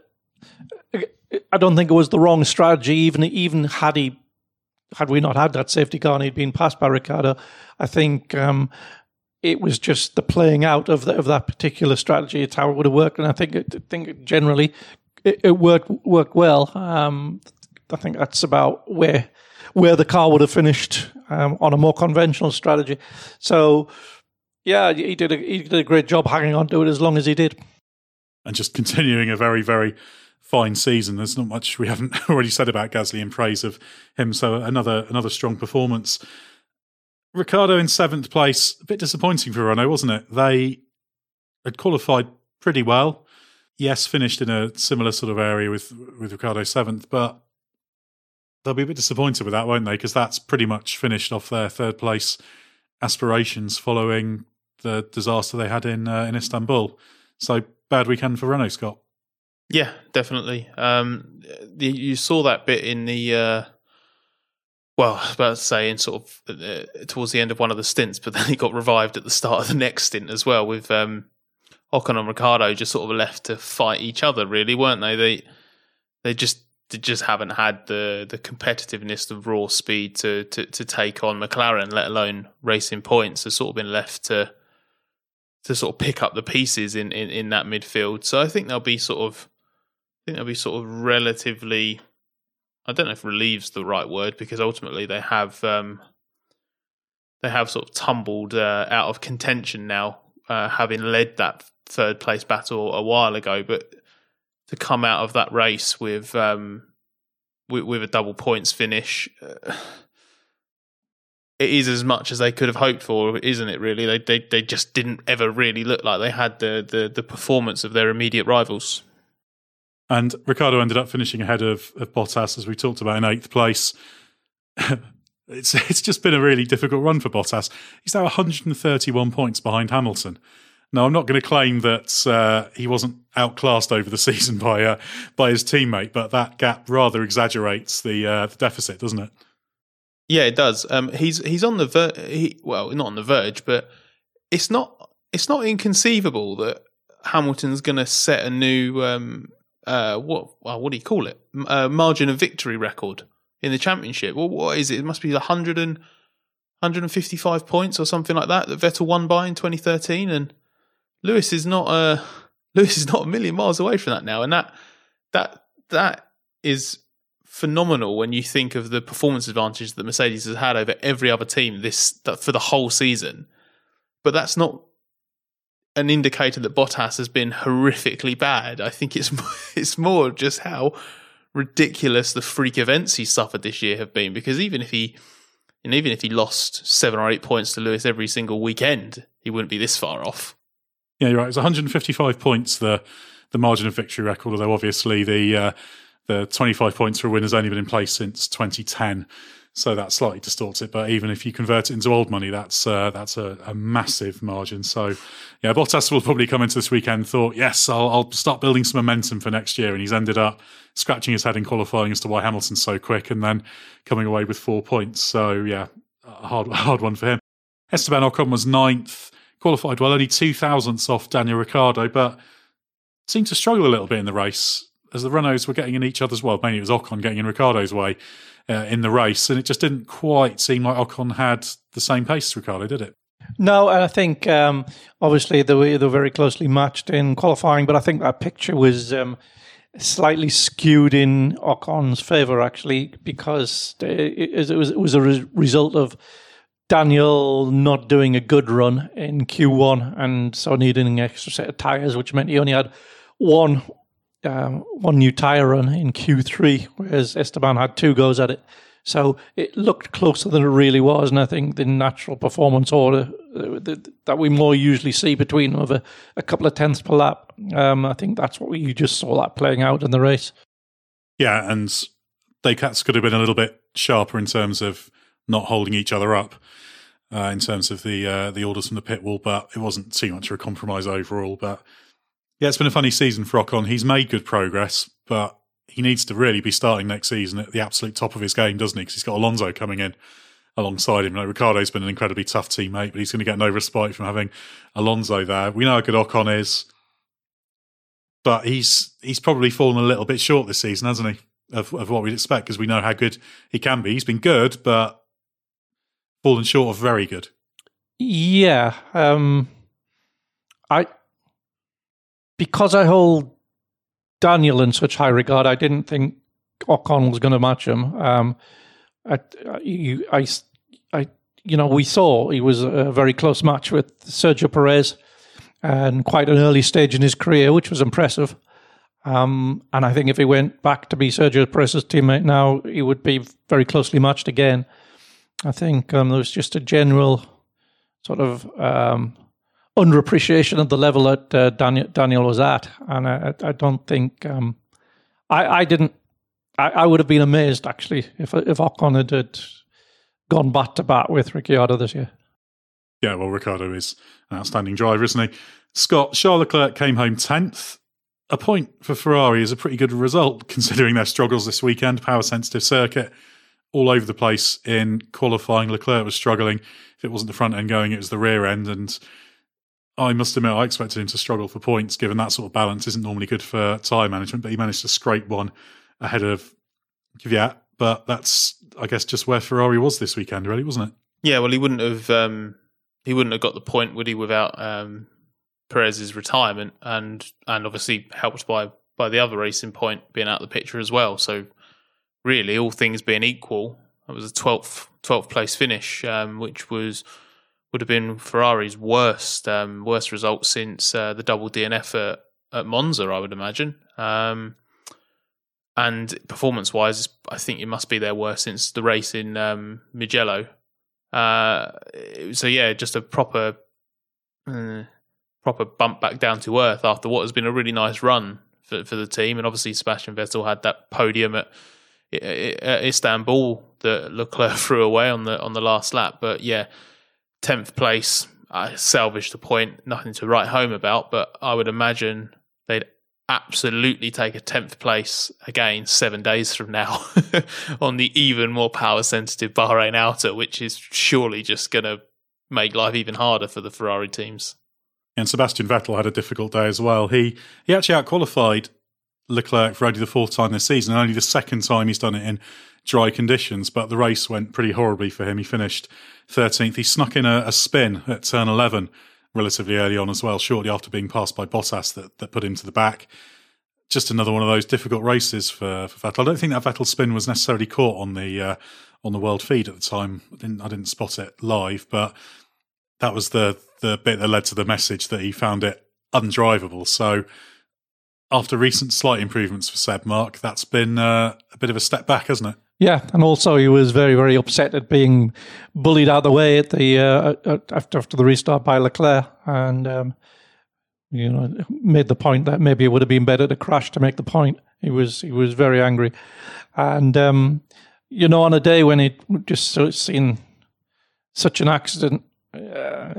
I don't think it was the wrong strategy. Even even had he had we not had that safety car and he'd been passed by Ricciardo, I think. Um, It was just the playing out of the, of that particular strategy. It's how it would have worked, and I think it, I think generally it, it worked worked well. Um, I think that's about where where the car would have finished um, on a more conventional strategy. So, yeah, he did a, he did a great job hanging on to it as long as he did, and just continuing a very very fine season. There's not much we haven't already said about Gasly in praise of him. So another another strong performance. Ricciardo in seventh place, a bit disappointing for Renault, wasn't it? They had qualified pretty well. Yes, finished in a similar sort of area with, with Ricciardo seventh, but they'll be a bit disappointed with that, won't they? Because that's pretty much finished off their third place aspirations following the disaster they had in uh, in Istanbul. So bad weekend for Renault, Scott. Yeah, definitely. Um, the, you saw that bit in the... Uh Well, I was about to say in sort of uh, towards the end of one of the stints, but then he got revived at the start of the next stint as well, with um, Ocon and Ricciardo just sort of left to fight each other, really, weren't they? They they just they just haven't had the the competitiveness of raw speed to to to take on McLaren, let alone racing points. They've sort of been left to to sort of pick up the pieces in, in, in that midfield. So I think they'll be sort of I think they'll be sort of relatively. I don't know if relieve's the right word, because ultimately they have um, they have sort of tumbled uh, out of contention now, uh, having led that third place battle a while ago. But to come out of that race with um, with, with a double points finish, uh, it is as much as they could have hoped for, isn't it? Really, they they they just didn't ever really look like they had the the, the performance of their immediate rivals. And Ricciardo ended up finishing ahead of, of Bottas, as we talked about, in eighth place. it's it's just been a really difficult run for Bottas. He's now one hundred thirty-one points behind Hamilton. Now, I'm not going to claim that uh, he wasn't outclassed over the season by uh, by his teammate, but that gap rather exaggerates the uh, the deficit, doesn't it? Yeah, it does. Um, he's he's on the ver- he, well, not on the verge, but it's not it's not inconceivable that Hamilton's going to set a new um, uh, what well, what do you call it? Uh, margin of victory record in the championship. Well, what is it? It must be one hundred and one hundred fifty-five points or something like that that Vettel won by in twenty thirteen, and Lewis is not a Lewis is not a million miles away from that now, and that that that is phenomenal when you think of the performance advantage that Mercedes has had over every other team this for the whole season. But that's not an indicator that Bottas has been horrifically bad. I think it's it's more just how ridiculous the freak events he suffered this year have been. Because even if he and even if he lost seven or eight points to Lewis every single weekend, he wouldn't be this far off. Yeah, you're right. It's one hundred fifty-five points, the the margin of victory record, although obviously the uh, the twenty-five points for a win has only been in place since twenty ten. So that slightly distorts it. But even if you convert it into old money, that's uh, that's a, a massive margin. So, yeah, Bottas will probably come into this weekend and thought, yes, I'll, I'll start building some momentum for next year. And he's ended up scratching his head in qualifying as to why Hamilton's so quick and then coming away with four points. So, yeah, a hard, hard one for him. Esteban Ocon was ninth, qualified well, only two thousandths off Daniel Ricciardo, but seemed to struggle a little bit in the race as the Renaults were getting in each other's, well, mainly it was Ocon getting in Ricciardo's way uh, in the race, and it just didn't quite seem like Ocon had the same pace as Ricciardo, did it? No, and I think um, obviously they were, they were very closely matched in qualifying, but I think that picture was um, slightly skewed in Ocon's favour, actually, because it, it, was, it was a re- result of Daniel not doing a good run in Q one and so needing an extra set of tyres, which meant he only had one Um, one new tyre run in Q three, whereas Esteban had two goes at it. So it looked closer than it really was, and I think the natural performance order uh, that, that we more usually see between them of a, a couple of tenths per lap, um, I think that's what we just saw that playing out in the race. Yeah, and they cats could have been a little bit sharper in terms of not holding each other up uh, in terms of the uh, the orders from the pit wall, but it wasn't too much of a compromise overall. But yeah, it's been a funny season for Ocon. He's made good progress, but he needs to really be starting next season at the absolute top of his game, doesn't he? Because he's got Alonso coming in alongside him. Like, Ricciardo's been an incredibly tough teammate, but he's going to get no respite from having Alonso there. We know how good Ocon is, but he's he's probably fallen a little bit short this season, hasn't he, of, of what we'd expect, because we know how good he can be. He's been good, but fallen short of very good. Yeah. Um, I... Because I hold Daniel in such high regard, I didn't think Ocon was going to match him. Um, I, I, I, you know, we saw he was a very close match with Sergio Perez, and quite an early stage in his career, which was impressive. Um, and I think if he went back to be Sergio Perez's teammate now, he would be very closely matched again. I think um, there was just a general sort of Um, underappreciation of the level that uh, Daniel, Daniel was at, and I, I don't think um, I, I didn't. I, I would have been amazed actually if if Ocon had, had gone bat to bat with Ricciardo this year. Yeah, well, Ricciardo is an outstanding driver, isn't he? Scott, Charles Leclerc came home tenth. A point for Ferrari is a pretty good result considering their struggles this weekend. Power sensitive circuit, all over the place in qualifying. Leclerc was struggling. If it wasn't the front end going, it was the rear end, and I must admit, I expected him to struggle for points, given that sort of balance isn't normally good for tyre management, but he managed to scrape one ahead of Kvyat. But that's, I guess, just where Ferrari was this weekend, really, wasn't it? Yeah, well, he wouldn't have um, he wouldn't have got the point, would he, without um, Perez's retirement, and and obviously helped by by the other racing point being out of the picture as well. So really, all things being equal, it was a twelfth twelfth place finish, um, which was would have been Ferrari's worst um, worst result since uh, the double D N F at, at Monza, I would imagine. Um, and performance-wise, I think it must be their worst since the race in um, Mugello. Uh, so yeah, just a proper uh, proper bump back down to earth after what has been a really nice run for, for the team. And obviously Sebastian Vettel had that podium at, at Istanbul that Leclerc threw away on the on the last lap. But yeah, tenth place, I salvaged the point, nothing to write home about, but I would imagine they'd absolutely take a tenth place again seven days from now on the even more power-sensitive Bahrain Outer, which is surely just going to make life even harder for the Ferrari teams. And Sebastian Vettel had a difficult day as well. He he actually out-qualified Leclerc for only the fourth time this season, and only the second time he's done it in dry conditions, but the race went pretty horribly for him. He finished thirteenth. He snuck in a, a spin at turn eleven relatively early on as well, shortly after being passed by Bottas that, that put him to the back. Just another one of those difficult races for, for Vettel. I don't think that Vettel spin was necessarily caught on the uh, on the world feed at the time. I didn't, I didn't spot it live, but that was the, the bit that led to the message that he found it undrivable. So after recent slight improvements for Seb, Mark, that's been uh, a bit of a step back, hasn't it? Yeah, and also he was very, very upset at being bullied out of the way at the uh, after after the restart by Leclerc, and um, you know, made the point that maybe it would have been better to crash to make the point. He was he was very angry, and um, you know, on a day when he just sort of seen such an accident, uh,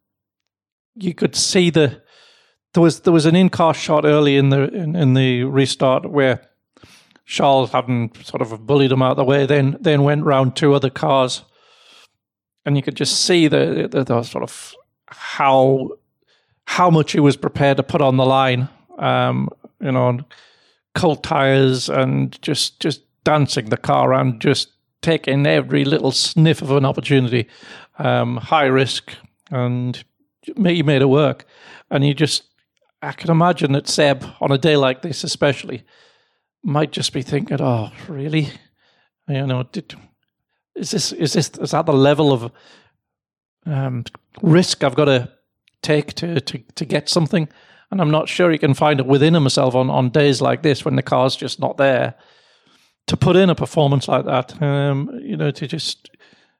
you could see the there was there was an in-car shot early in the in, in the restart where Charles, having sort of bullied him out of the way, then then went round two other cars, and you could just see the, the, the sort of how how much he was prepared to put on the line. Um, you know, cold tires and just just dancing the car around, just taking every little sniff of an opportunity. Um, high risk, and he made it work. And you just, I can imagine that Seb, on a day like this especially, might just be thinking, "Oh, really? You know, did, is this is this is that the level of um, risk I've got to take to, to to get something?" And I'm not sure he can find it within himself on, on days like this when the car's just not there to put in a performance like that. Um, you know, to just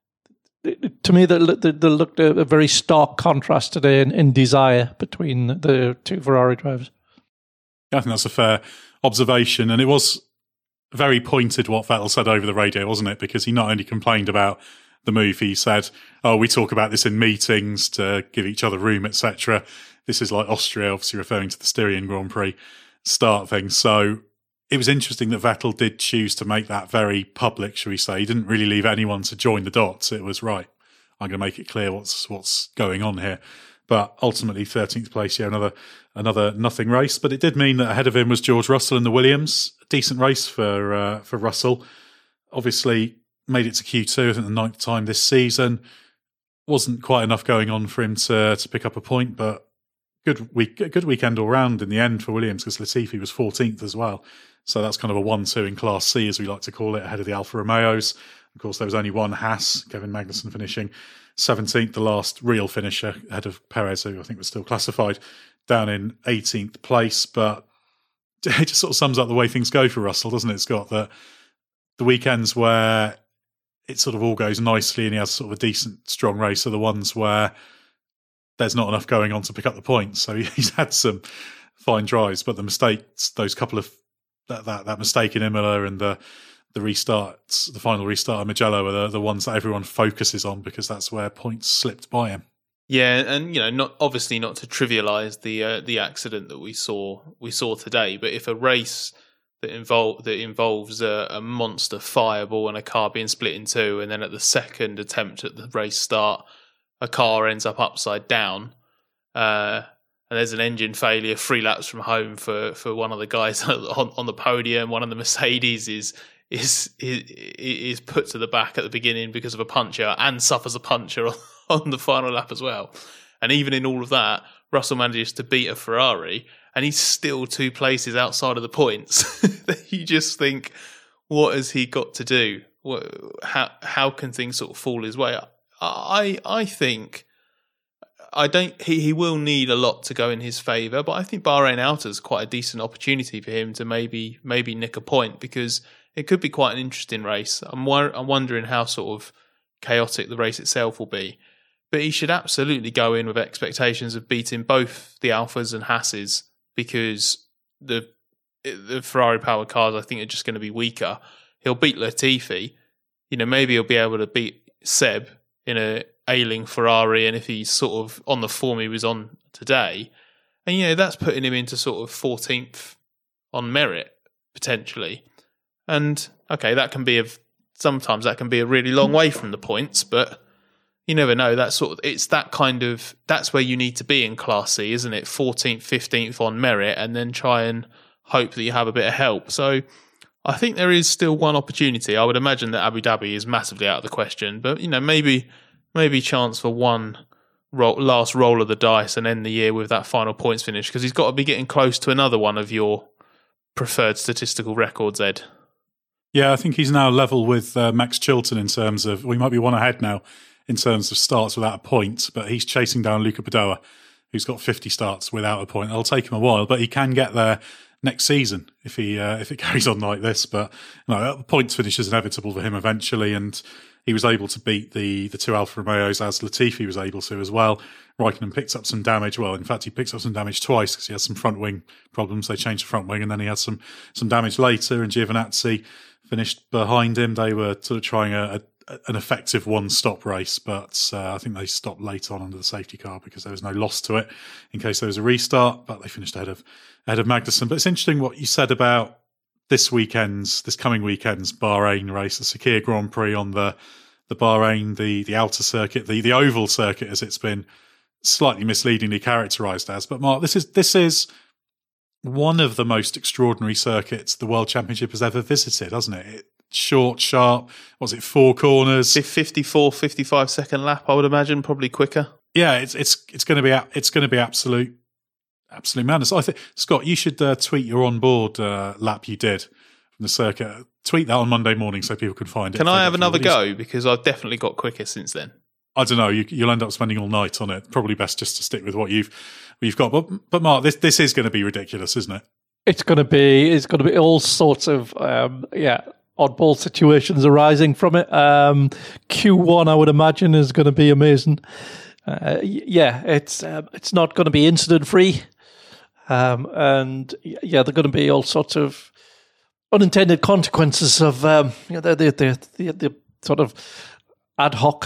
to me, there looked a, a very stark contrast today in, in desire between the two Ferrari drivers. I think that's a fair observation, and it was very pointed what Vettel said over the radio, wasn't it? Because he not only complained about the move, he said, "Oh, we talk about this in meetings to give each other room, et cetera" This is like Austria, obviously referring to the Styrian Grand Prix start thing. So it was interesting that Vettel did choose to make that very public, shall we say. He didn't really leave anyone to join the dots. It was, right, I'm going to make it clear what's what's going on here. But ultimately, thirteenth place, yeah, another another nothing race. But it did mean that ahead of him was George Russell in the Williams. A decent race for uh, for Russell. Obviously, made it to Q two, I think the ninth time this season. Wasn't quite enough going on for him to to pick up a point, but good week, good weekend all round in the end for Williams, because Latifi was fourteenth as well. So that's kind of a one two in Class C, as we like to call it, ahead of the Alfa Romeos. Of course, there was only one Haas, Kevin Magnussen finishing seventeenth, the last real finisher ahead of Perez, who I think was still classified, down in eighteenth place. But it just sort of sums up the way things go for Russell, doesn't it, Scott? That the weekends where it sort of all goes nicely and he has sort of a decent, strong race are the ones where there's not enough going on to pick up the points. So he's had some fine drives, but the mistakes, those couple of that that, that mistake in Imola and the the restarts, the final restart of Mugello are the, the ones that everyone focuses on, because that's where points slipped by him. Yeah, and you know, not obviously not to trivialise the uh, the accident that we saw we saw today, but if a race that involve that involves a, a monster fireball and a car being split in two, and then at the second attempt at the race start, a car ends up upside down, uh, and there's an engine failure three laps from home for, for one of the guys on, on the podium. One of the Mercedes is, is is is put to the back at the beginning because of a puncture, and suffers a puncture on, on the final lap as well. And even in all of that, Russell manages to beat a Ferrari, and he's still two places outside of the points. You just think, what has he got to do? What, how how can things sort of fall his way? I I think I don't. He, he will need a lot to go in his favour, but I think Bahrain Outer is quite a decent opportunity for him to maybe maybe nick a point, because it could be quite an interesting race. I'm I'm wondering how sort of chaotic the race itself will be, but he should absolutely go in with expectations of beating both the Alphas and Hasses, because the the Ferrari powered cars I think are just going to be weaker. He'll beat Latifi, you know, maybe he'll be able to beat Seb in a ailing Ferrari, and if he's sort of on the form he was on today, and you know, that's putting him into sort of fourteenth, on merit, potentially. And, okay, that can be a, sometimes that can be a really long way from the points, but you never know. That sort of, it's that kind of, that's where you need to be in Class C, isn't it? fourteenth, fifteenth on merit, and then try and hope that you have a bit of help. So I think there is still one opportunity. I would imagine that Abu Dhabi is massively out of the question, but, you know, maybe maybe chance for one roll, last roll of the dice and end the year with that final points finish, because he's got to be getting close to another one of your preferred statistical records, Ed. Yeah, I think he's now level with uh, Max Chilton in terms of, we might be one ahead now in terms of starts without a point, but he's chasing down Luca Badoa, who's got fifty starts without a point. It'll take him a while, but he can get there next season if he uh, if it carries on like this. But you know, the points finish is inevitable for him eventually, and he was able to beat the the two Alfa Romeos as Latifi was able to as well. Raikkonen picked up some damage. Well, in fact, he picked up some damage twice because he had some front wing problems. They changed the front wing, and then he had some some damage later. And Giovinazzi finished behind him. They were sort of trying a, a an effective one-stop race, but uh, I think they stopped late on under the safety car because there was no loss to it in case there was a restart. But they finished ahead of ahead of Magnussen. But it's interesting what you said about this weekend's, this coming weekend's Bahrain race, the Sakhir Grand Prix on the the Bahrain, the the outer circuit, the the oval circuit, as it's been slightly misleadingly characterised as. But Mark, this is this is one of the most extraordinary circuits the World Championship has ever visited, hasn't it? it short, sharp. Was it four corners? fifty-four, fifty-five second lap, I would imagine, probably quicker. Yeah, it's it's it's going to be it's going to be absolute absolute madness. I think, Scott, you should uh, tweet your onboard uh, lap you did from the circuit. Tweet that on Monday morning so people can find it. Can I have another go? Because I've definitely got quicker since then. I don't know. You, you'll end up spending all night on it. Probably best just to stick with what you've what you've got. But but Mark, this this is going to be ridiculous, isn't it? It's going to be. It's going to be all sorts of um, yeah oddball situations arising from it. Um, Q one, I would imagine, is going to be amazing. Uh, yeah, it's um, it's not going to be incident free, um, and yeah, there are going to be all sorts of unintended consequences of um, you know, the, the the the the sort of ad hoc.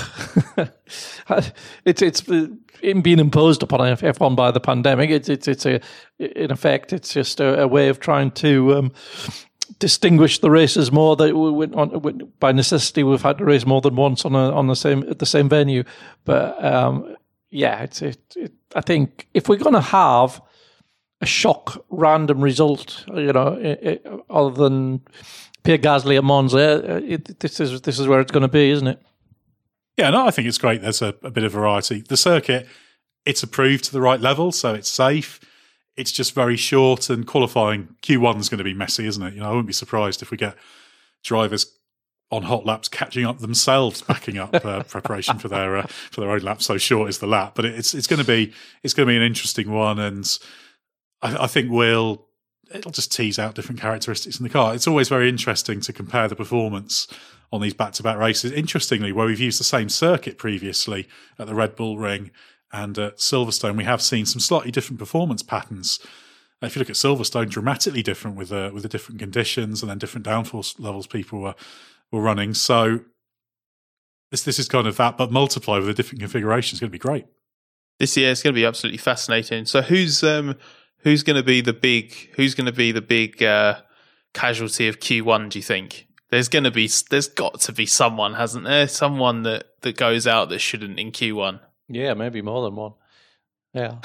it's it's being imposed upon F one by the pandemic. It's it's it's a in effect it's just a, a way of trying to um, distinguish the races more. That we went on by necessity. We've had to race more than once on a, on the same at the same venue. But um, yeah, it's it, it. I think if we're going to have a shock random result, you know, it, it, other than Pierre Gasly at Monza, it, this is this is where it's going to be, isn't it? Yeah, no, I think it's great. There's a, a bit of variety. The circuit, it's approved to the right level, so it's safe. It's just very short, and qualifying Q one is going to be messy, isn't it? You know, I wouldn't be surprised if we get drivers on hot laps catching up themselves, backing up uh, preparation for their uh, for their own lap. So short is the lap, but it's it's going to be it's going to be an interesting one, and I, I think we'll it'll just tease out different characteristics in the car. It's always very interesting to compare the performance on these back-to-back races. Interestingly, where we've used the same circuit previously at the Red Bull Ring and at Silverstone, we have seen some slightly different performance patterns. If you look at Silverstone, dramatically different with uh, with the different conditions and then different downforce levels people were were running. So this this is kind of that, but multiply with the different configurations. It's going to be great. This year is going to be absolutely fascinating. So who's um, who's going to be the big who's going to be the big uh, casualty of Q one? Do you think? There's going to be, there's got to be someone, hasn't there? Someone that, that goes out that shouldn't in Q one. Yeah, maybe more than one. Yeah.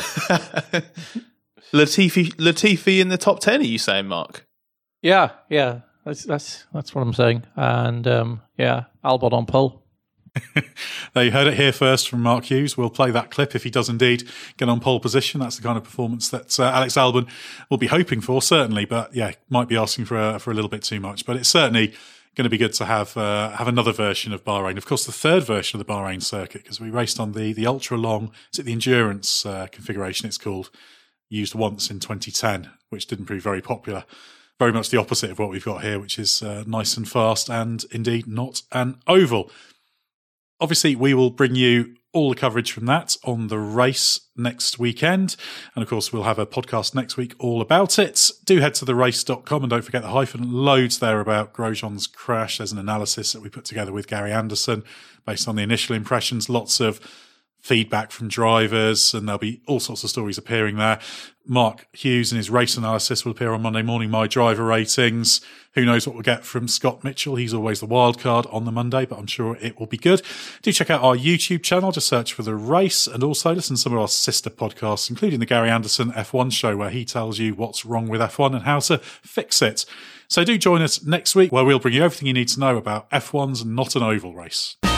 Latifi, Latifi in the top ten. Are you saying, Mark? Yeah, yeah. That's that's that's what I'm saying. And um, yeah, Albon on pole. There, you heard it here first from Mark Hughes. We'll play that clip if he does indeed get on pole position. That's the kind of performance that uh, Alex Albon will be hoping for, certainly. But yeah, might be asking for a, for a little bit too much. But it's certainly going to be good to have uh, have another version of Bahrain. Of course, the third version of the Bahrain circuit, because we raced on the the ultra long, is it the endurance uh, configuration? It's called, used once in twenty ten, which didn't prove very popular. Very much the opposite of what we've got here, which is uh, nice and fast and indeed not an oval. Obviously, we will bring you all the coverage from that on the race next weekend. And of course, we'll have a podcast next week all about it. Do head to the race dot com and don't forget the hyphen. Loads there about Grosjean's crash. There's an analysis that we put together with Gary Anderson based on the initial impressions. Lots of feedback from drivers, and there'll be all sorts of stories appearing there. Mark Hughes and his race analysis will appear on Monday morning, My Driver Ratings. Who knows what we'll get from Scott Mitchell? He's always the wild card on the Monday, but I'm sure it will be good. Do check out our YouTube channel, just search for The Race, and also listen to some of our sister podcasts, including the Gary Anderson F one show, where he tells you what's wrong with F one and how to fix it. So do join us next week, where we'll bring you everything you need to know about F one's Not an Oval Race.